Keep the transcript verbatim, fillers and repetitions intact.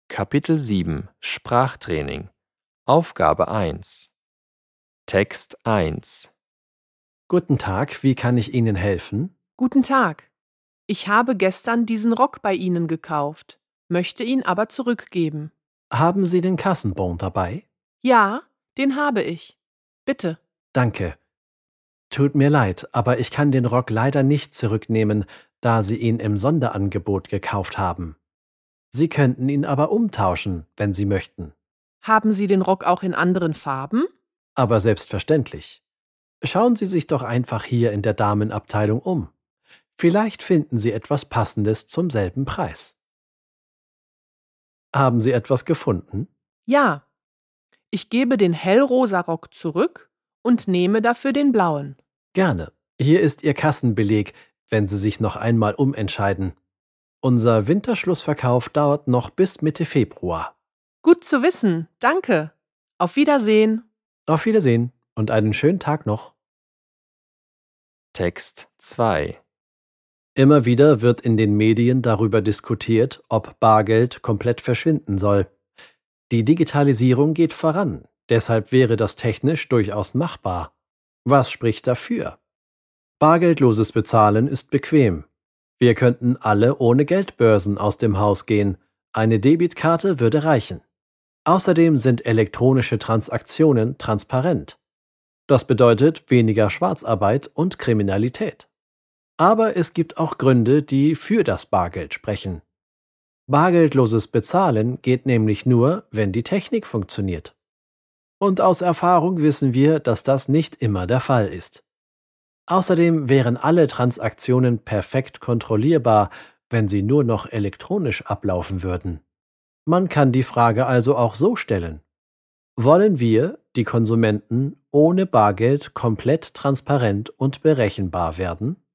Kapitel sieben Sprachtraining Aufgabe eins Text eins Guten Tag, wie kann ich Ihnen helfen? Guten Tag. Ich habe gestern diesen Rock bei Ihnen gekauft, möchte ihn aber zurückgeben. Haben Sie den Kassenbon dabei? Ja, den habe ich. Bitte. Danke. Tut mir leid, aber ich kann den Rock leider nicht zurücknehmen, da Sie ihn im Sonderangebot gekauft haben. Sie könnten ihn aber umtauschen, wenn Sie möchten. Haben Sie den Rock auch in anderen Farben? Aber selbstverständlich. Schauen Sie sich doch einfach hier in der Damenabteilung um. Vielleicht finden Sie etwas Passendes zum selben Preis. Haben Sie etwas gefunden? Ja. Ich gebe den hellrosa Rock zurück und nehme dafür den blauen. Gerne. Hier ist Ihr Kassenbeleg, wenn Sie sich noch einmal umentscheiden. Unser Winterschlussverkauf dauert noch bis Mitte Februar. Gut zu wissen, danke. Auf Wiedersehen. Auf Wiedersehen und einen schönen Tag noch. Text zwei Immer wieder wird in den Medien darüber diskutiert, ob Bargeld komplett verschwinden soll. Die Digitalisierung geht voran, deshalb wäre das technisch durchaus machbar. Was spricht dafür? Bargeldloses Bezahlen ist bequem. Wir könnten alle ohne Geldbörsen aus dem Haus gehen. Eine Debitkarte würde reichen. Außerdem sind elektronische Transaktionen transparent. Das bedeutet weniger Schwarzarbeit und Kriminalität. Aber es gibt auch Gründe, die für das Bargeld sprechen. Bargeldloses Bezahlen geht nämlich nur, wenn die Technik funktioniert. Und aus Erfahrung wissen wir, dass das nicht immer der Fall ist. Außerdem wären alle Transaktionen perfekt kontrollierbar, wenn sie nur noch elektronisch ablaufen würden. Man kann die Frage also auch so stellen: Wollen wir, die Konsumenten, ohne Bargeld komplett transparent und berechenbar werden?